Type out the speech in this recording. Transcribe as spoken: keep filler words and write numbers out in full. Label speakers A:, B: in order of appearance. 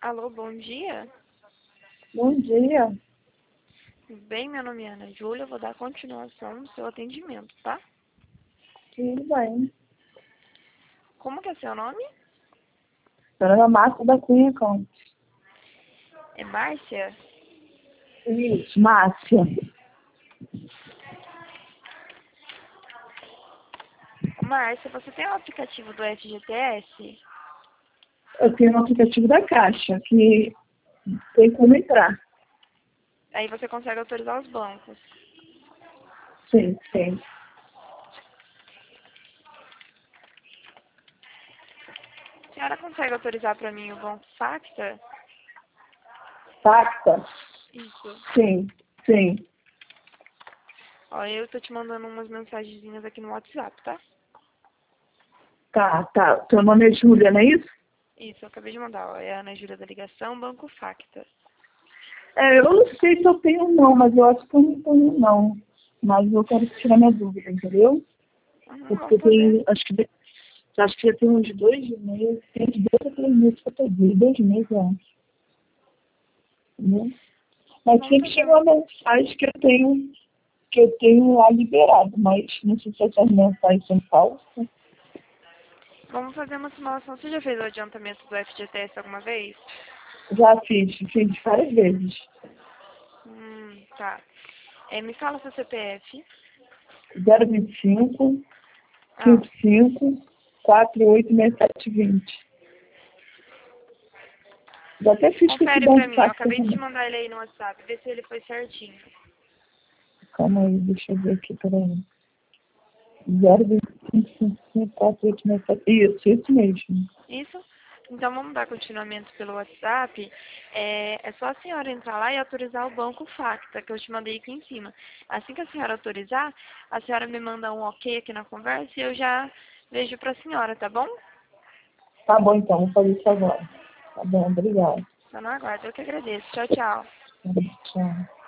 A: Alô, bom dia.
B: Bom dia.
A: Bem, meu nome é Ana Júlia, eu vou dar continuação no seu atendimento, tá?
B: Tudo bem.
A: Como que é seu nome?
B: Meu nome é Márcia da Cunha Campos.
A: É Márcia?
B: Isso, Márcia.
A: Márcia, você tem o aplicativo do F G T S?
B: Eu tenho um aplicativo da Caixa que tem como entrar.
A: Aí você consegue autorizar os bancos.
B: Sim, sim.
A: A senhora consegue autorizar para mim o Banco Facta?
B: Pacta?
A: Isso.
B: Sim, sim.
A: Ó, eu tô te mandando umas mensagenzinhas aqui no WhatsApp, tá?
B: Tá, tá. Teu nome é Júlia, não é isso?
A: Isso, eu acabei de mandar, ó. É a Ana Júlia da ligação, Banco Facta.
B: É, eu não sei se eu tenho não, mas eu acho que eu não tenho não. Mas eu quero tirar minha dúvida, entendeu?
A: Uhum,
B: Porque
A: vamos fazer.
B: tem, acho que, acho que já tem uns dois meses, tem uns dois ou três meses que eu peguei, dois meses, eu acho. Entendeu? Mas
A: Vamos
B: sempre
A: fazer.
B: chegou a mensagem que eu tenho, que eu tenho lá liberado, mas não sei se essas mensagens são falsas.
A: Vamos fazer uma simulação. Você já fez o adiantamento do F G T S alguma vez?
B: Já fiz, fiz várias vezes.
A: Hum, tá. É, me fala seu C P F.
B: zero vinte e cinco,
A: Ah,
B: cinquenta e cinco, quarenta e oito, sessenta e sete, vinte. Já até fiz com esse
A: confere pra
B: banco
A: mim. Eu
B: Facta
A: acabei de te
B: também.
A: mandar ele aí no WhatsApp. Vê se ele foi certinho.
B: Calma aí, deixa eu ver aqui, peraí. zero vinte e cinco, cinquenta e cinco, quarenta e oito, sessenta e sete. Isso, isso mesmo.
A: Isso? Então vamos dar continuamento pelo WhatsApp. É, é só a senhora entrar lá e autorizar o banco Facta, que eu te mandei aqui em cima. Assim que a senhora autorizar, a senhora me manda um ok aqui na conversa e eu já vejo pra senhora, tá bom?
B: Tá bom então, vou fazer isso agora. Tá bom, obrigado.
A: Só não aguardo. Eu que agradeço. Tchau, tchau.
B: Tchau.